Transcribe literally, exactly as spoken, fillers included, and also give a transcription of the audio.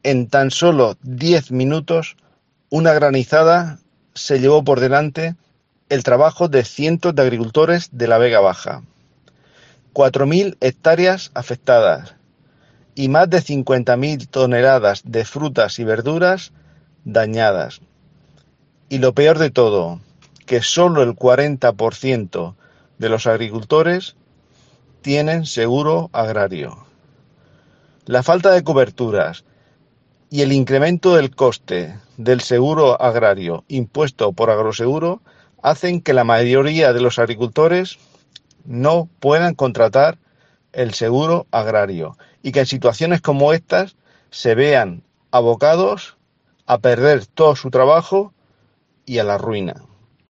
En tan solo diez minutos, una granizada se llevó por delante el trabajo de cientos de agricultores de la Vega Baja. Cuatro mil hectáreas afectadas y más de cincuenta mil toneladas de frutas y verduras dañadas. Y lo peor de todo, que solo el cuarenta por ciento de los agricultores tienen seguro agrario. La falta de coberturas y el incremento del coste del seguro agrario impuesto por Agroseguro hacen que la mayoría de los agricultores no puedan contratar el seguro agrario y que en situaciones como estas se vean abocados a perder todo su trabajo y a la ruina.